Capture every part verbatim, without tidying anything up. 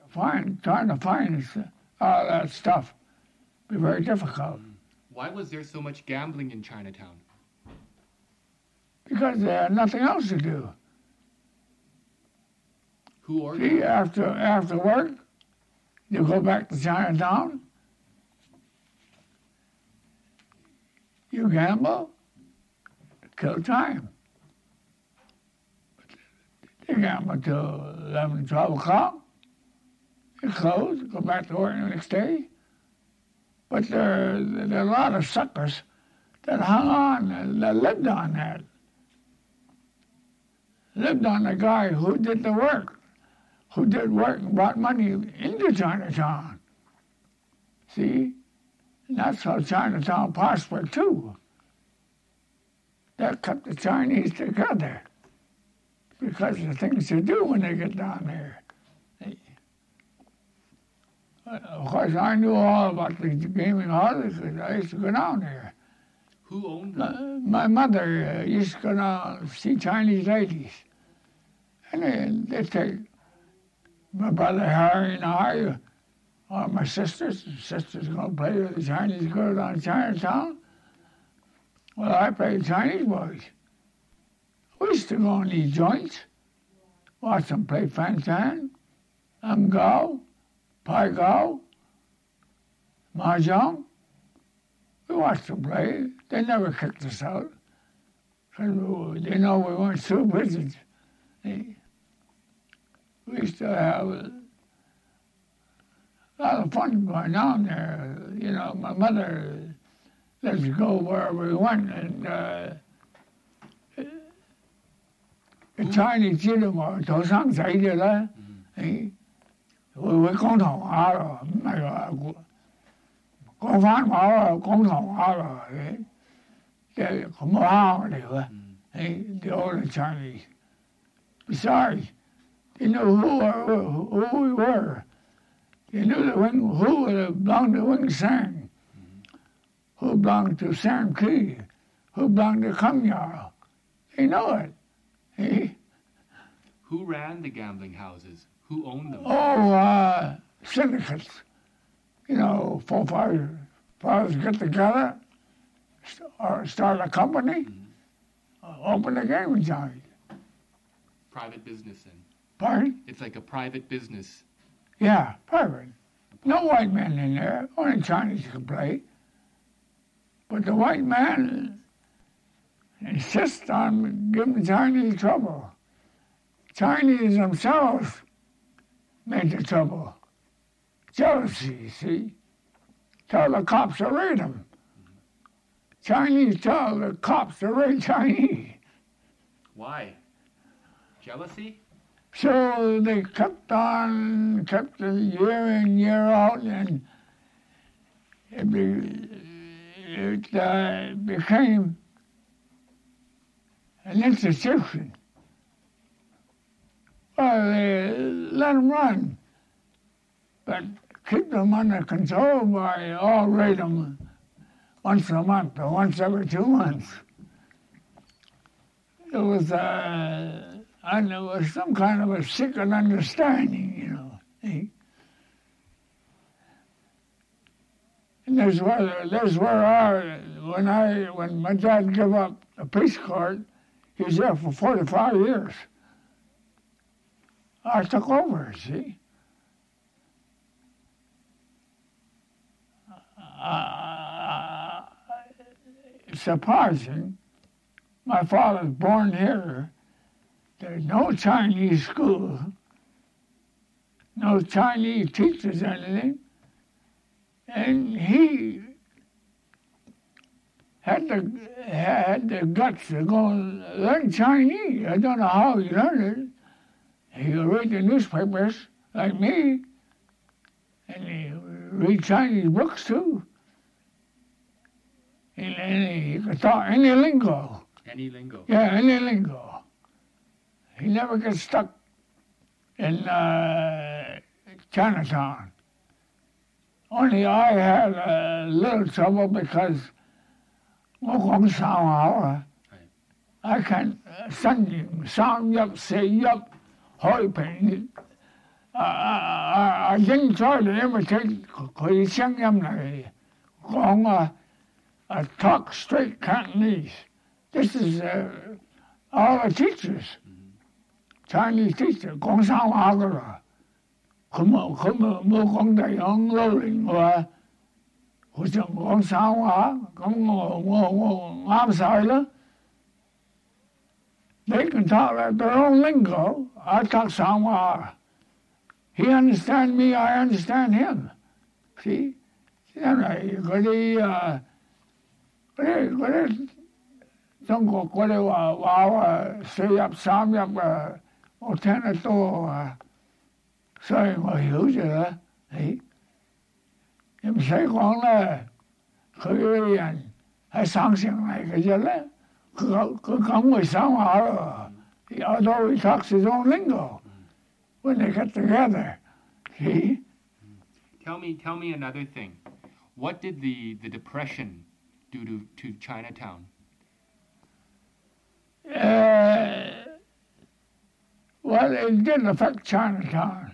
find, trying to find all that stuff be very difficult. Why was there so much gambling in Chinatown? Because they had nothing else to do. Who organized? See, after, after work, you go back to Chinatown, you gamble, kill time. They gamble until eleven, twelve o'clock, you close, go back to work the next day. But there, there are a lot of suckers that hung on, that lived on that. Lived on the guy who did the work, who did work and brought money into Chinatown. See? And that's how Chinatown prospered too. That kept the Chinese together because of the things they do when they get down there. Of course, I knew all about the gaming halls because I used to go down there. Who owned them? My mother uh, used to go down see Chinese ladies. And they, they'd take my brother Harry and I, or my sisters. The sisters going to play with the Chinese girl down in Chinatown. Well, I played Chinese boys. We used to go in these joints, watch them play Fan Tan, Um Gao, Pai Gao, Mahjong. We watched them play. They never kicked us out. Because they know we weren't stupid. We used to have a lot of fun going down there. You know, my mother let us go wherever we went. And uh, the Chinese 知道嘛，後生仔嘅咧，誒會會講唐話咯，唔係話講翻話咯，講唐話咯，誒即係咁啱嚟嘅，誒 the old Chinese. Besides, they knew who, who, who we were. They knew the wing, who belonged to Wing Sang, who belonged to Sam Key, who belonged to Kamyar. They know it. Eh? Who ran the gambling houses? Who owned them? Oh, uh, syndicates. You know, four, five fathers get together, or start a company, mm-hmm. open a gaming joint. Private business then. Pardon? It's like a private business. Yeah, private. No white men in there. Only Chinese can play. But the white man insists on giving the Chinese trouble. Chinese themselves made the trouble. Jealousy, see? Tell the cops to raid them. Chinese tell the cops to raid Chinese. Why? Jealousy? So they kept on, kept it year in, year out, and it, be, it uh, became an institution. Well, they let them run, but keep them under control by all raid them once a month or once every two months. It was uh, and there was some kind of a secret understanding, you know. See? And there's where there's where I when I when my dad gave up the police court, he was there for forty-five years. I took over, see. Uh, surprising. My father was born here. There's no Chinese school, no Chinese teachers, anything. And he had the, had the guts to go and learn Chinese. I don't know how he learned it. He could read the newspapers like me, and he read Chinese books too. And, and he could talk any lingo. Any lingo? Yeah, any lingo. He never gets stuck in uh, Chinatown. Only I had a little trouble because I can't send him, sound yup, say yup, hoi pen. 啊啊啊啊！英再嚟imitate佢聲音嚟講啊啊 talk straight Cantonese. This is uh, all the teachers, Chinese teacher 講生話噶啦，佢冇佢冇冇講第二種流利話，佢就講生話，咁我我我啱晒啦。They can talk like their own lingo. I talk Sangwa. He understands me, I understand him. See? 因為嗰啲啊嗰啲嗰啲中國嗰啲話話啊四入三入啊，我聽得多啊，所以我曉住啦。誒，你唔使講啦，佢嗰啲人係省城嚟嘅啫咧。佢佢講會生話咯，although he talks his own lingo when they get together. See? Tell me, tell me another thing. What did the, the Depression do to, to Chinatown? Uh, well, it didn't affect Chinatown.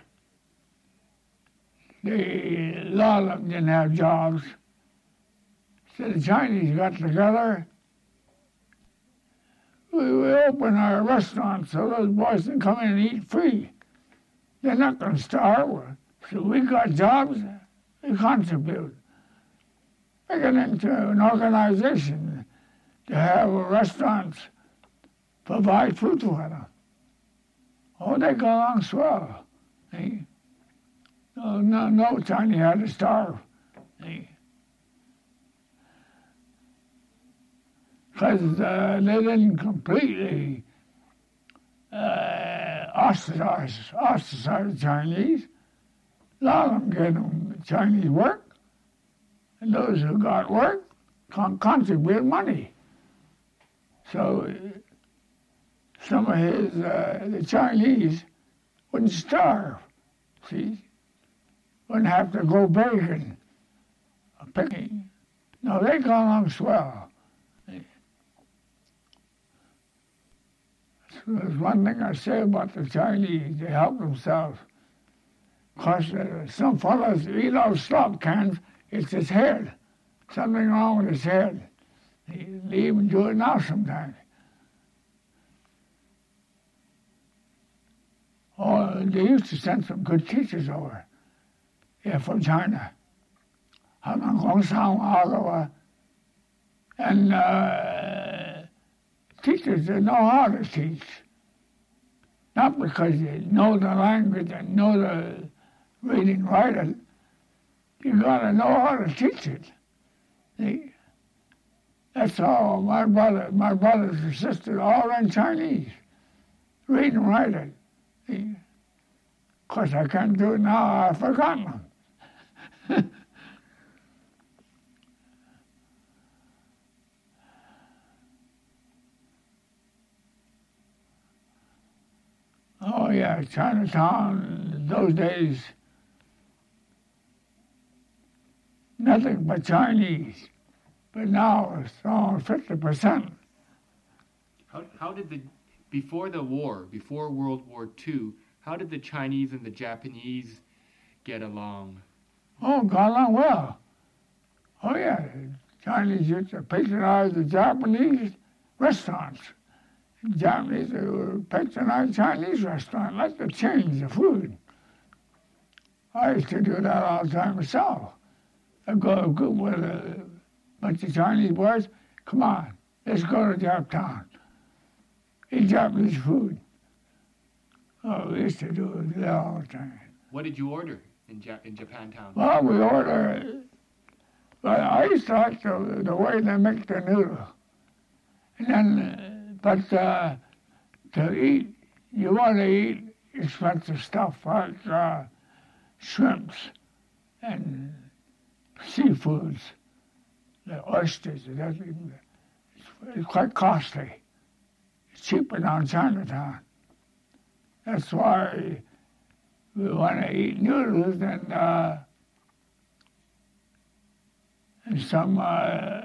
The, a lot of them didn't have jobs. So the Chinese got together. We, we open our restaurants so those boys can come in and eat free. They're not going to starve. So we got jobs, we contribute. We get into an organization to have restaurants provide food for them. Oh, they go along swell. See? No, no, no Chinese had to starve. See? Because uh, they didn't completely uh, ostracize, ostracize the Chinese. A lot of them gave them Chinese work, and those who got work con- contribute money. So uh, some of his, uh, the Chinese wouldn't starve, see? Wouldn't have to go begging, picking. No, they got along swell. There's one thing I say about the Chinese, they help themselves. Because uh, some fellows eat those slop cans, it's his head. Something wrong with his head. They, they even do it now sometimes. Oh, they used to send some good teachers over, yeah, from China. And uh, teachers that know how to teach. Not because they know the language and know the reading and writing. You gotta know how to teach it. See? That's all. My brother, my brothers and sisters, all in Chinese. Read and write it. See? Of course, I can't do it now. I've forgotten them. Oh, yeah, Chinatown, those days, nothing but Chinese. But now it's almost fifty percent. How, how did the, before the war, before World War Two, how did the Chinese and the Japanese get along? Oh, got along well. Oh, yeah, Chinese used to patronize the Japanese restaurants. Japanese would patronize Chinese restaurants, like to change the food. I used to do that all the time myself. I'd go, go with a bunch of Chinese boys, come on, let's go to Japantown, eat Japanese food. Oh, we used to do it all the time. What did you order in, ja- in Japantown? Well, we order, but I used to like the, the way they make the noodle. And then, uh, but uh, to eat, you want to eat expensive stuff like uh, shrimps and seafoods, the oysters. That's, it's quite costly. It's cheaper down Chinatown. That's why we want to eat noodles and, uh, and some uh,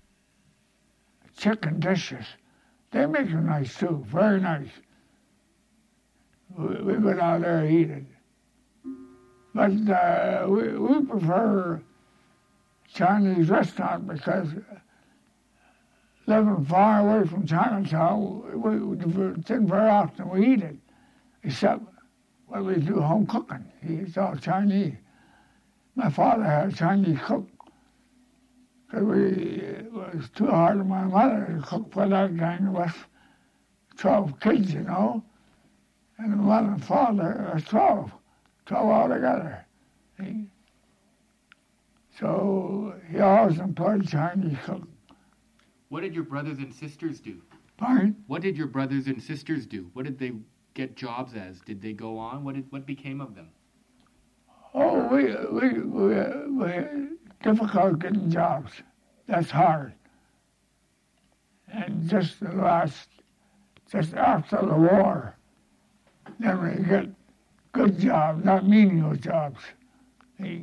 chicken dishes. They make them nice too, very nice. we, we go down there and eat it. But uh, we, we prefer Chinese restaurant because living far away from Chinatown, we, we didn't very often we eat it, except when we do home cooking. It's all Chinese. My father had a Chinese cook because we it was too hard on my mother to cook for that gang of us, twelve kids, you know, and the mother and father was twelve, twelve altogether. See? So he always employed Chinese cook. What did your brothers and sisters do? Pardon? What did your brothers and sisters do? What did they get jobs as? Did they go on? What did what became of them? Oh, we we we, we difficult getting jobs. That's hard. And just the last, just after the war, then we get good jobs, not menial jobs. See?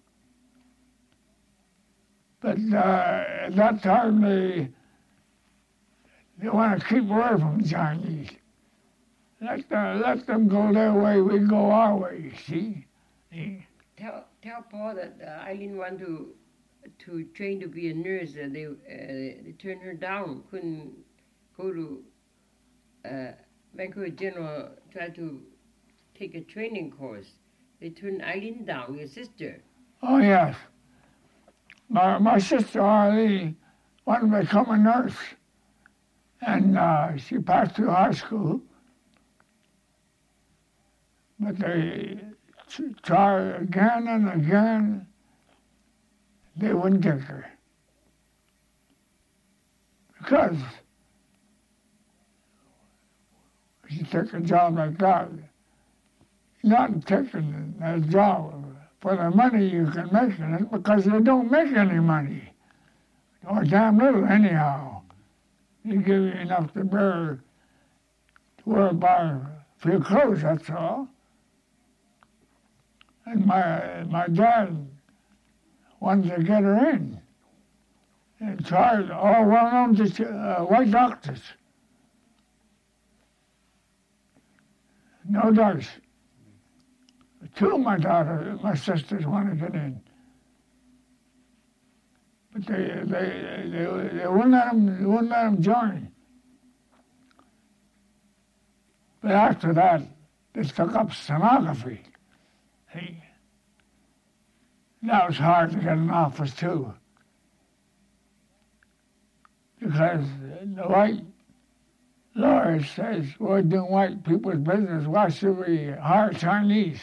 But uh, at that time, they, they want to keep away from the Chinese. Let, uh, let them go their way, we go our way, see? see? Tell, tell Paul that uh, Eileen wanted to, to train to be a nurse. Uh, they, uh, they turned her down, couldn't go to uh, Vancouver General, tried to take a training course. They turned Eileen down, your sister. Oh, yes. My, my sister Arlene wanted to become a nurse, and uh, she passed through high school, but they t- tried again and again, they wouldn't take her. Because she took a job like that, not taking a job for the money you can make in it, because you don't make any money, or damn little anyhow. They give you enough to bear, to wear and buy a few clothes, that's all. And my my dad wanted to get her in, and tried all well-known uh, white doctors. No dice. Two of my daughters, my sisters want to get in. But they, they, they, they wouldn't let them, they wouldn't let them join. But after that, they took up stenography. See? That was hard to get an office too. Because the white lawyer says, we're doing white people's business, why should we hire Chinese?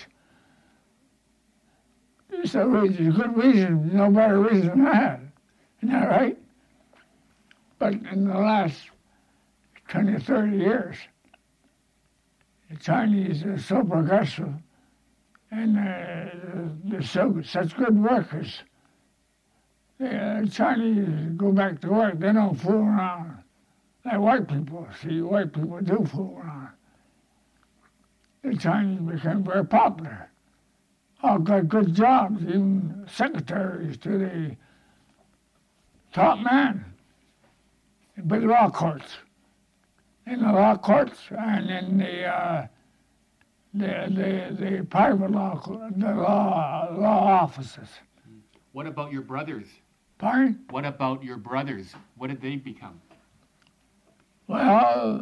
There's a reason, good reason, no better reason than that. Isn't that right? But in the last twenty, thirty years, the Chinese are so progressive and uh, they're so, such good workers. The uh, Chinese go back to work, they don't fool around. Like white people, see, white people do fool around. The Chinese became very popular. All got good jobs, even secretaries to the top man in big law courts. In the law courts and in the uh, the, the the private law, the law law offices. What about your brothers? Pardon? What about your brothers? What did they become? Well,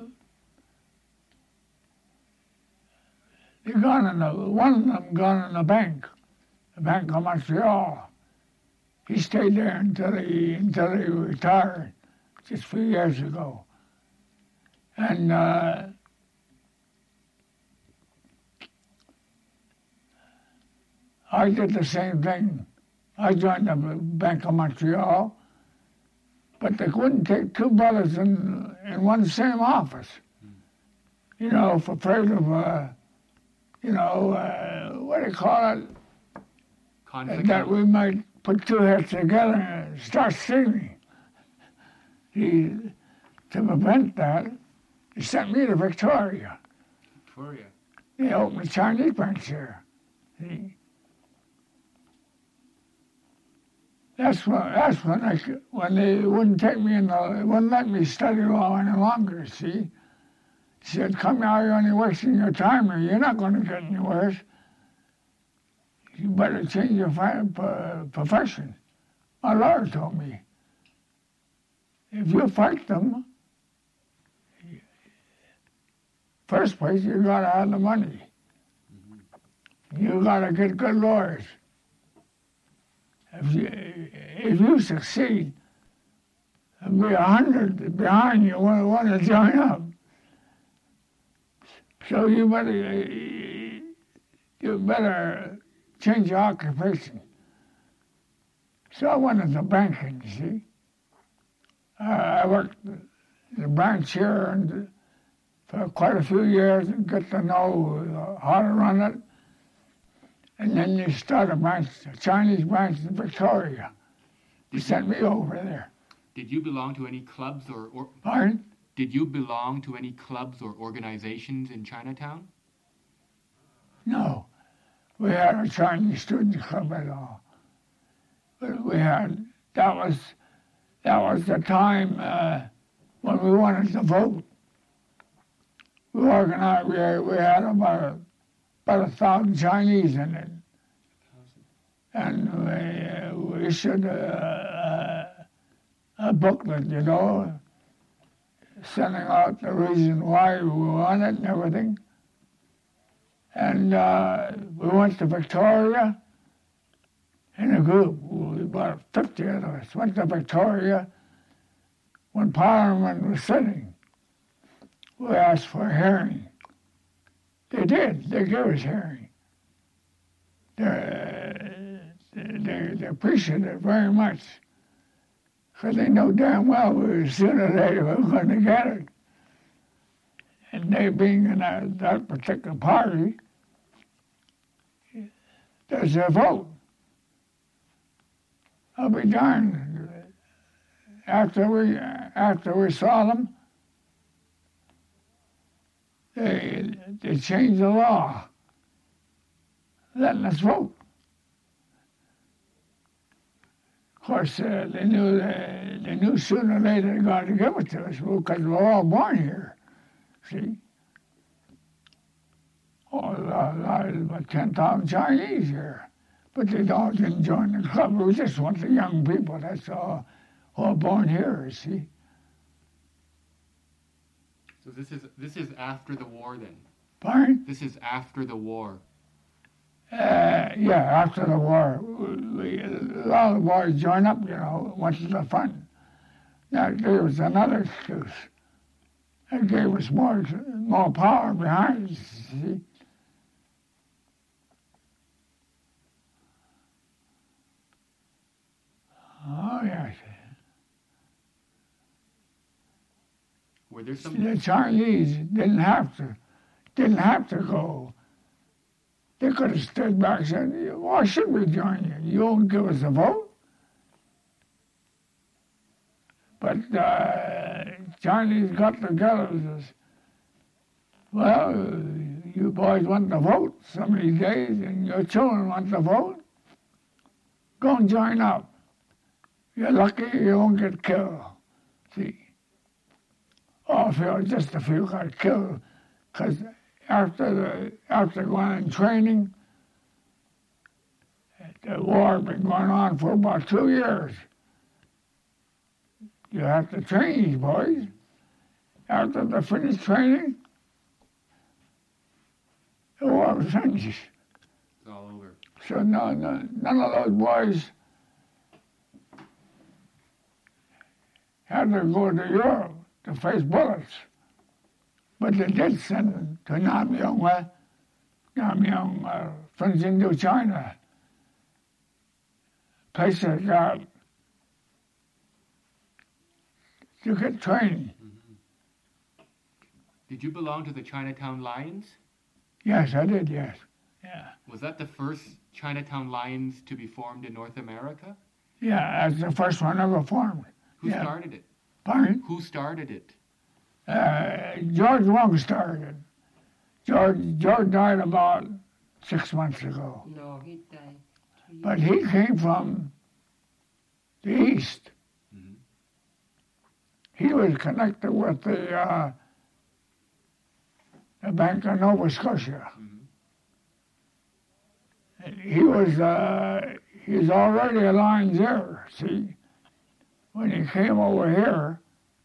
they gone in the, one of them gone in the bank, the Bank of Montreal. He stayed there until he until he retired, just a few years ago. And uh, I did the same thing. I joined the Bank of Montreal, but they couldn't take two brothers in in one same office. You know, for fear of, uh, you know, uh, what do you call it? Conflict. That we might put two heads together and start stealing. He, to prevent that, he sent me to Victoria. Victoria. They opened a Chinese branch here. See? That's when, that's when, I, when they wouldn't take me in the, wouldn't let me study law any longer, see? He said, come now, you're only wasting your time here. You're not going to get any worse. You better change your fi- p- profession. My lawyer told me, if you fight them, first place, you got to have the money. Mm-hmm. You got to get good lawyers. If you, if you succeed, there'll be a hundred behind you want, want to join up. So you better, you better change your occupation. So I went into banking, you see. Uh, I worked in the branch here and for quite a few years and get to know how to run it. And then you start a branch, a Chinese branch in Victoria. They sent me over there. Did you belong to any clubs or... or Pardon? Did you belong to any clubs or organizations in Chinatown? No. We had a Chinese student club at all. But we had, that was, that was the time uh, when we wanted to vote. We organized, we had, we had about a, about a thousand Chinese in it. And we, uh, we issued a, a, a booklet, you know, sending out the reason why we won it and everything. And uh, we went to Victoria in a group. We, about fifty of us went to Victoria when Parliament was sitting. We asked for a hearing. They did. They gave us a hearing. They, they, they appreciated it very much because they know damn well we, sooner or later we were going to get it. And they being in that, that particular party, there's their vote. I'll be darned. After we, after we saw them, they, they changed the law, letting us vote. Of course, uh, they knew they, they knew sooner or later they got to give it to us because we're all born here. See, oh, uh, about ten thousand Chinese here, but they all didn't join the club. We just want the young people. That's all, all born here. See. So this is this is after the war, then. Pardon? This is after the war. Uh, yeah, after the war, we, a lot of the boys joined up, you know, went to the front. That gave us another excuse. It gave us more, more power behind us, see. Oh, yes. Were there some... The Chinese didn't have to, didn't have to go. They could have stood back and said, why should we join you? You won't give us a vote? But uh, Chinese got together and says, well, you boys want to vote some of these days and your children want to vote? Go and join up. You're lucky you won't get killed. See? Oh, a few, just a few got killed because after the after going in training, the war had been going on for about two years. You have to train these boys. After they finished training, the war was finished. It's all over. So no, no, none of those boys had to go to Europe to face bullets. But they did send them to Namyang, Namyang, uh, French Indochina, places got to get training. Mm-hmm. Did you belong to the Chinatown Lions? Yes, I did, yes. Yeah. Was that the first Chinatown Lions to be formed in North America? Yeah, that's the first one ever formed. Who yeah. started it? Pardon? Who started it? Uh, George Wong started. George George died about six months ago. No, he died. But he came from the East. Mm-hmm. He was connected with the uh, the Bank of Nova Scotia. Mhm. And he was uh, he was already a line there, see, when he came over here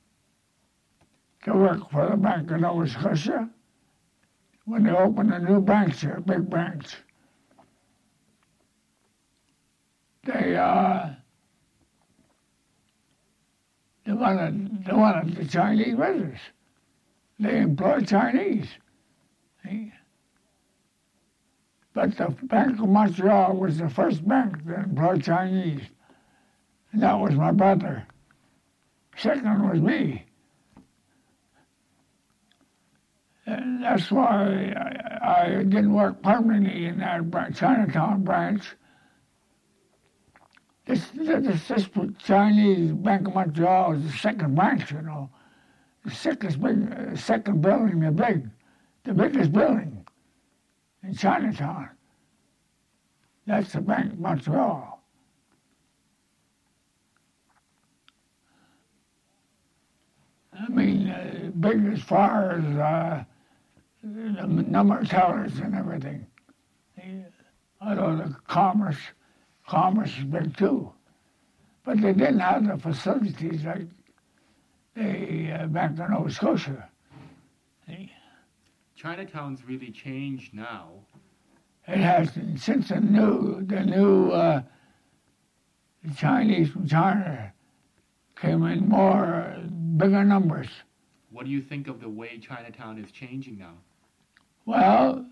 to work for the Bank of Nova Scotia, when they opened a new branch here, big branch. They uh, they wanted they wanted the Chinese visitors. They employed Chinese. See? But the Bank of Montreal was the first bank that employed Chinese. And that was my brother. Second was me. And that's why I, I didn't work permanently in that branch, Chinatown branch. This, this, this Chinese Bank of Montreal is the second branch, you know. The second, big, uh, second building, the big, the biggest building in Chinatown. That's the Bank of Montreal. I mean, uh, big as far as uh, the number of tellers and everything. Although the commerce, commerce is big too. But they didn't have the facilities like the uh, Bank of Nova Scotia. See? Chinatown's really changed now. It has, since the new, the new uh, the Chinese from China came in more, uh, bigger numbers. What do you think of the way Chinatown is changing now? Well,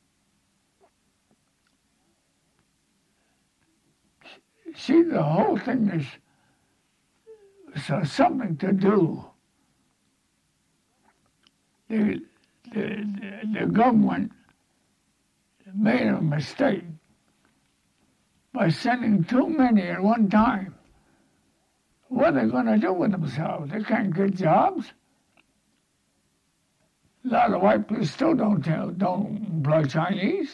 see, the whole thing is so something to do. The, the, the, the government made a mistake by sending too many at one time. What are they going to do with themselves? They can't get jobs. A lot of white people still don't tell, don't employ Chinese.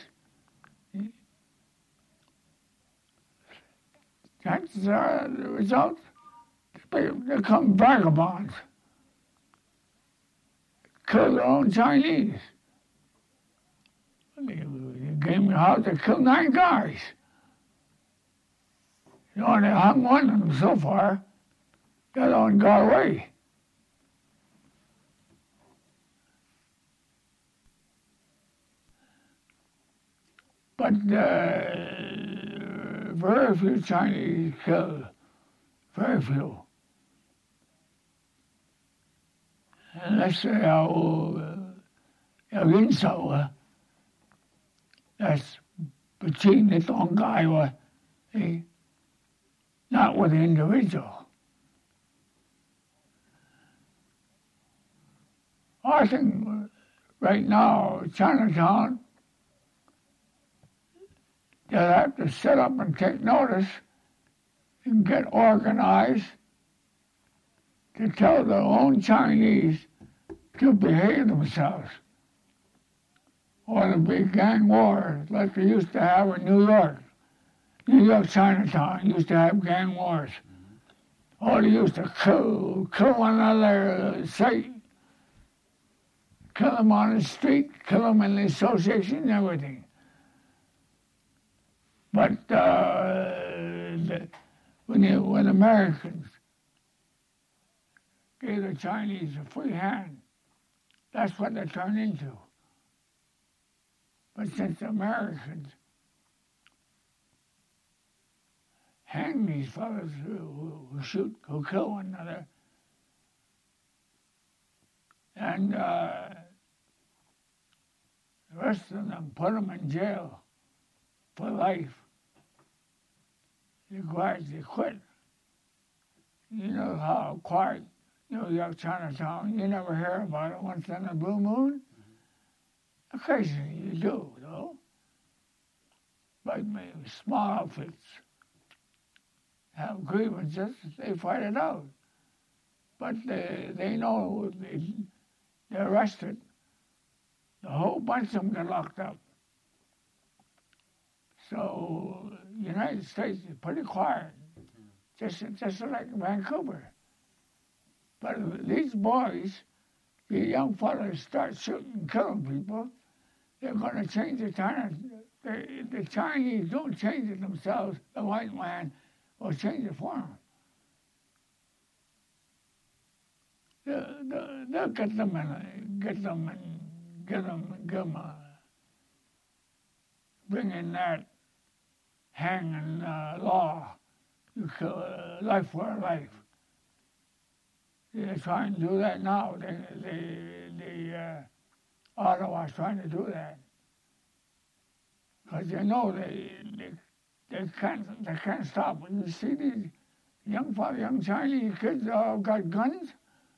Chances are the result, they become vagabonds. Kill their own Chinese. They gave me a house, they killed nine guys. You know, they hung one of them so far. The other one got away. But uh, very few Chinese killed, very few. Unless they are uh, Rinso, that's between the Tongai, eh? Not with the individual. I think right now, Chinatown, they'll have to sit up and take notice and get organized to tell their own Chinese to behave themselves. Or there'll be gang wars like they used to have in New York. New York Chinatown used to have gang wars. Or they used to kill, kill one another, say, kill them on the street, kill them in the association and everything. But uh, the, when, you, when Americans gave the Chinese a free hand, that's what they turned into. But since the Americans hang these fellows who, who shoot, who kill one another, and uh, the rest of them put them in jail for life. They gradually quit. You know how quiet New York Chinatown, you never hear about it once in a blue moon. Occasionally you do, though. But maybe small outfits have grievances, they fight it out. But they, they know they, they're arrested. A whole bunch of them get locked up. So the United States is pretty quiet, just, just like Vancouver. But these boys the young fellas start shooting and killing people, they're going to change the China. The, the Chinese don't change it themselves. The white man will change it for them. They'll, they'll, they'll get them and get them and get them and give them a, bring in that hanging uh, law. You kill uh, life for a life. They're trying to do that now. They, they, they, uh, Ottawa's trying to do that. Because they know they, they, they, can't, they can't stop it. You see these young, young Chinese kids all got guns?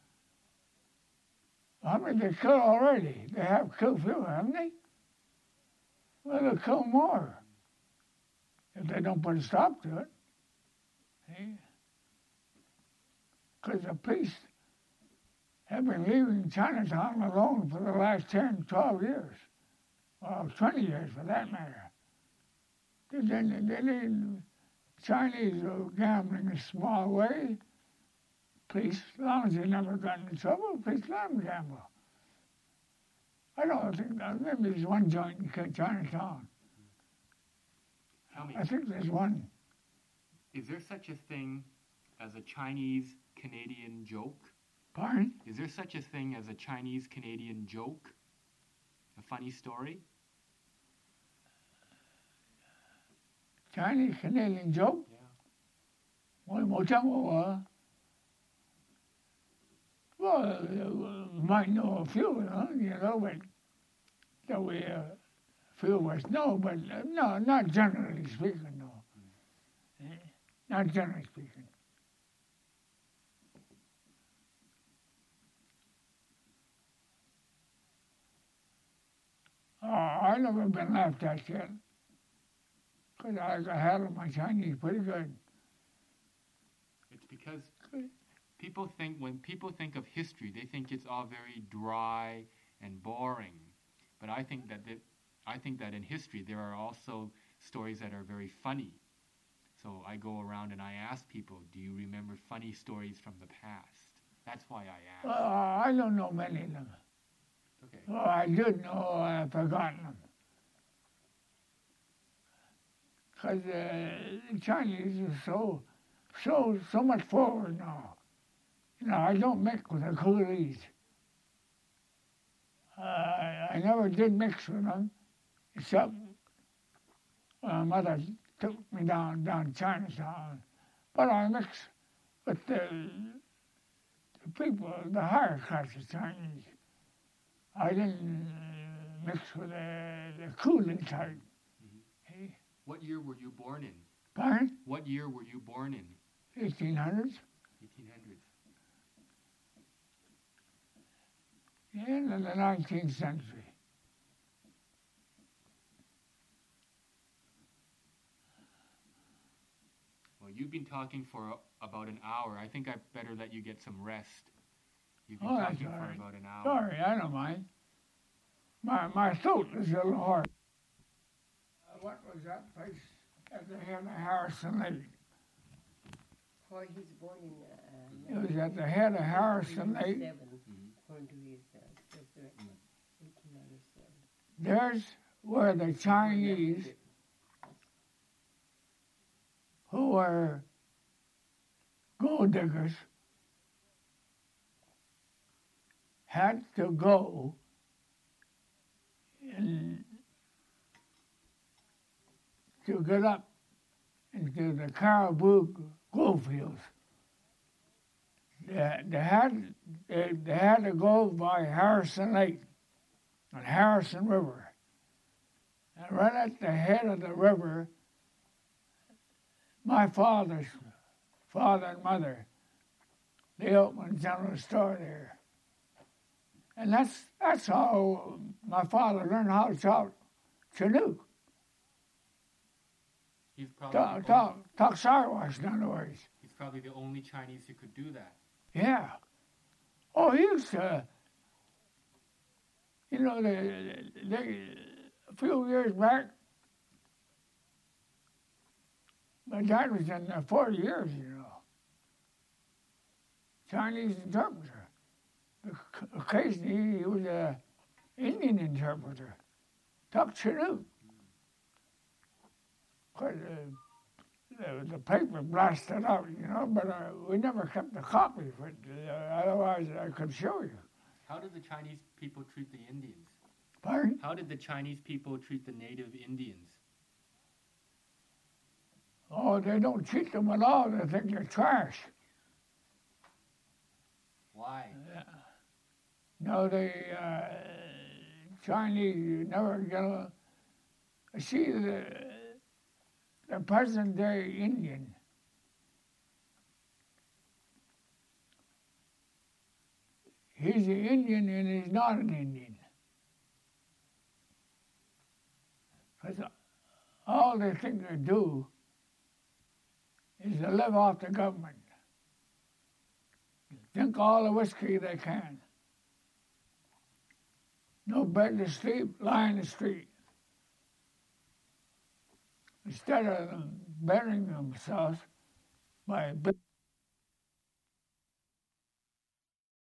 How many they killed already? They have killed few, haven't they? Well, they'll kill more if they don't put a stop to it. Because the police have been leaving Chinatown alone for the last ten, twelve years. Well, twenty years for that matter. They didn't, they didn't, Chinese are gambling a small way. Police, as long as they never got into trouble, police let them gamble. I don't think that, maybe there's one joint in Chinatown. Tell me, I think there's one. is there such a thing as a Chinese-Canadian joke? Pardon? Is there such a thing as a Chinese-Canadian joke? A funny story? Chinese Canadian joke? Yeah. 我冇聽過啊。Well, might know a few, huh? You know, but that we uh, few of us know, but uh, no, not generally speaking, no. Eh? Not generally speaking. Uh, I never been laughed at yet, because I got handle my Chinese pretty good. It's because people think, when people think of history, they think it's all very dry and boring. But I think that, that I think that in history there are also stories that are very funny. So I go around and I ask people, do you remember funny stories from the past? That's why I ask. Uh, I don't know many of them. Okay. Well, I did know, I've forgotten them. Because uh, the Chinese are so, so, so much forward now. You know, I don't mix with the coolies. Uh, I, I never did mix with them, except my mother took me down down Chinatown. But I mixed with the, the people, the higher class of Chinese. I didn't uh, mix with the, the coolie type. Mm-hmm. Hey, What year were you born in? pardon? What year were you born in? eighteen hundreds? eighteen hundreds. End of the nineteenth century. Well, you've been talking for about an hour. I think I better let you get some rest. You've been Oh, that's talking all for right. about an hour. Sorry, I don't mind. My, my throat is a little hard. Uh, what was that place at the head of Harrison Lake? Oh, he's born in. Uh, It was at the head of Harrison Lake. Mhm. According to his uh, birth record, eighteen ninety-seven. There's where the Chinese who were gold diggers had to go and to get up into the Caribou gold fields. They, they, had, they, they had to go by Harrison Lake and Harrison River. And right at the head of the river, my father's father and mother, they opened a general store there. And that's that's how my father learned how to talk Chinook. He's probably, Talk, the talk, only, talk Siwash, in other words. he's probably the only Chinese who could do that. Yeah. Oh, he used to, you know, they, they, a few years back, my dad was in there forty years, you know. Chinese interpreter. occasionally he was a Indian interpreter, talked Chinook. Because uh, the, the paper blasted out, you know, but uh, we never kept a copy of it. Uh, otherwise, I could show you. How did the Chinese people treat the Indians? Pardon? How did the Chinese people treat the native Indians? Oh, they don't treat them at all. They think they're trash. Why? Uh, no, they, uh, Chinese never get a, see, the, the present day Indian, he's an Indian and he's not an Indian. Because all they think they do is to live off the government. Drink all the whiskey they can. No bed to sleep, lie in the street. Instead of them bettering themselves by